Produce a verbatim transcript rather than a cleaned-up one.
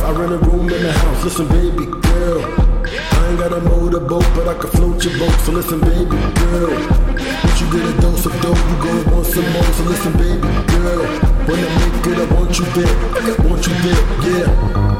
I rent a room in the house. Listen, baby girl, I ain't got a motorboat, but I can float your boat. So listen, baby girl, once you get a dose of dope, you gon' want some more. So listen, baby girl, when I make it, I want you there, I want you there, yeah.